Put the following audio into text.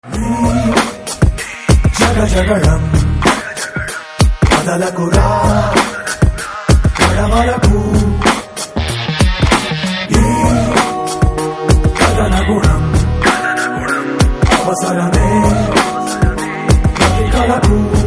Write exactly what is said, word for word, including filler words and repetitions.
జగ జగడం కదలకురా కడమలకు ఈ కథన గుణం అవసరమే కలకు